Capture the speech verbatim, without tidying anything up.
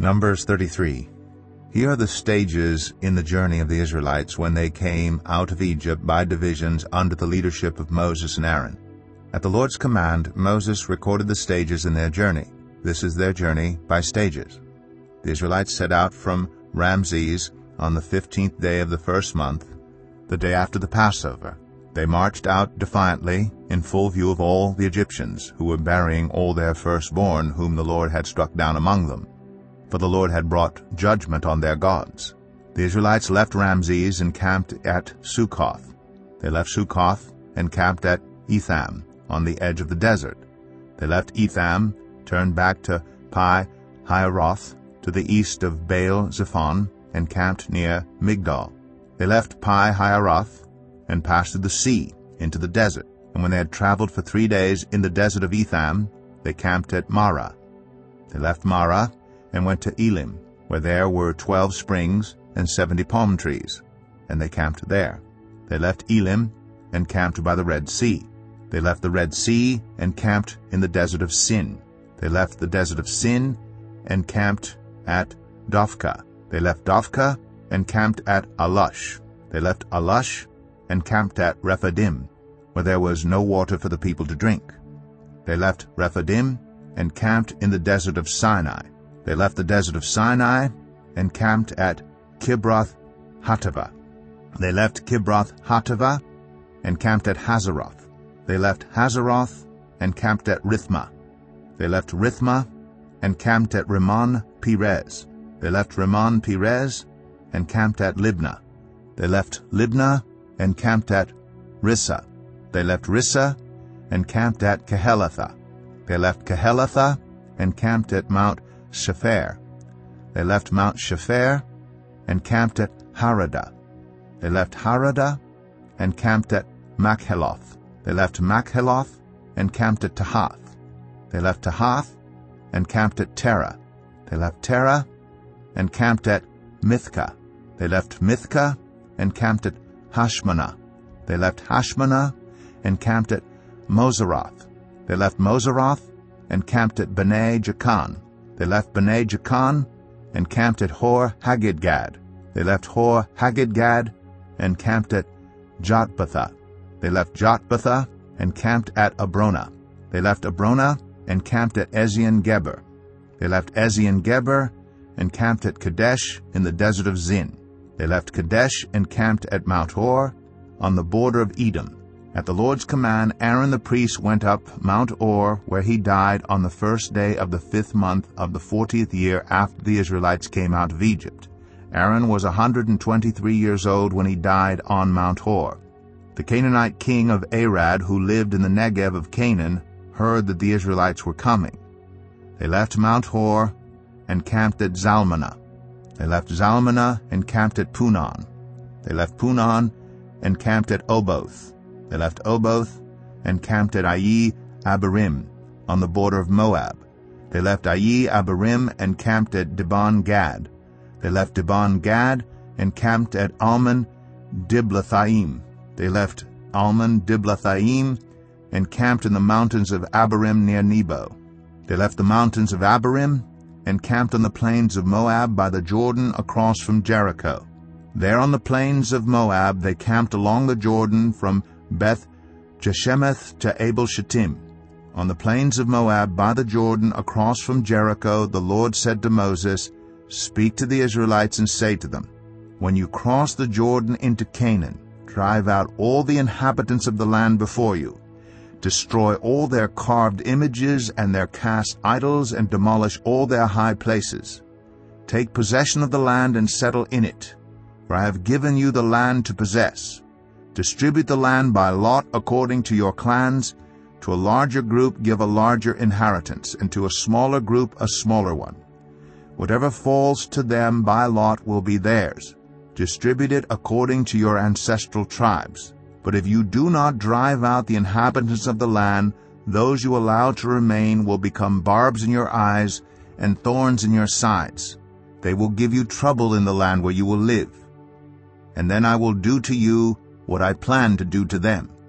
Numbers thirty-three. Here are the stages in the journey of the Israelites when they came out of Egypt by divisions under the leadership of Moses and Aaron. At the Lord's command, Moses recorded the stages in their journey. This is their journey by stages. The Israelites set out from Ramses on the fifteenth day of the first month, the day after the Passover. They marched out defiantly in full view of all the Egyptians, who were burying all their firstborn whom the Lord had struck down among them. For the Lord had brought judgment on their gods. The Israelites left Ramses and camped at Succoth. They left Succoth and camped at Etham, on the edge of the desert. They left Etham, turned back to Pi Hahiroth, to the east of Baal Zephon, and camped near Migdol. They left Pi Hahiroth and passed through the sea into the desert. And when they had traveled for three days in the desert of Etham, they camped at Marah. They left Marah and went to Elim, where there were twelve springs and seventy palm trees, and they camped there. They left Elim and camped by the Red Sea. They left the Red Sea and camped in the desert of Sin. They left the desert of Sin and camped at Dophkah. They left Dophkah and camped at Alush. They left Alush and camped at Rephidim, where there was no water for the people to drink. They left Rephidim and camped in the desert of Sinai. They left the desert of Sinai and camped at Kibroth Hattaavah. They left Kibroth Hattaavah and camped at Hazeroth. They left Hazeroth and camped at Rithmah. They left Rithmah and camped at Rimmon Perez. They left Rimmon Perez and camped at Libnah. They left Libnah and camped at Rissah. They left Rissah and camped at Kehelatha. They left Kehelatha and camped at Mount Shepher. They left Mount Shepher and camped at Haradah. They left Haradah and camped at Makheloth. They left Makheloth and camped at Tahath. They left Tahath and camped at Terah. They left Terah and camped at Mithkah. They left Mithkah and camped at Hashmanah. They left Hashmanah and camped at Moseroth. They left Moseroth and camped at Bnei Jacan. They left Bnei Jacan and camped at Hor Haggidgad. They left Hor Haggidgad and camped at Jotbathah. They left Jotbathah and camped at Abrona. They left Abrona and camped at Ezion-Geber. They left Ezion-Geber and camped at Kadesh in the desert of Zin. They left Kadesh and camped at Mount Hor on the border of Edom. At the Lord's command, Aaron the priest went up Mount Or, where he died on the first day of the fifth month of the fortieth year after the Israelites came out of Egypt. Aaron was a hundred and twenty-three years old when he died on Mount Hor. The Canaanite king of Arad, who lived in the Negev of Canaan, heard that the Israelites were coming. They left Mount Hor and camped at Zalmanah. They left Zalmanah and camped at Punon. They left Punon and camped at Oboth. They left Oboth and camped at Ayi Abarim on the border of Moab. They left Ayi Abarim and camped at Dibon Gad. They left Dibon Gad and camped at Almon Diblathaim. They left Almon Diblathaim and camped in the mountains of Abarim near Nebo. They left the mountains of Abarim and camped on the plains of Moab by the Jordan across from Jericho. There on the plains of Moab they camped along the Jordan from Beth Jeshemeth to Abel Shittim. On the plains of Moab by the Jordan across from Jericho, the Lord said to Moses, "Speak to the Israelites and say to them, when you cross the Jordan into Canaan, drive out all the inhabitants of the land before you. Destroy all their carved images and their cast idols, and demolish all their high places. Take possession of the land and settle in it, for I have given you the land to possess. Distribute the land by lot according to your clans. To a larger group give a larger inheritance, and to a smaller group a smaller one. Whatever falls to them by lot will be theirs. Distribute it according to your ancestral tribes. But if you do not drive out the inhabitants of the land, those you allow to remain will become barbs in your eyes and thorns in your sides. They will give you trouble in the land where you will live. And then I will do to you what I plan to do to them.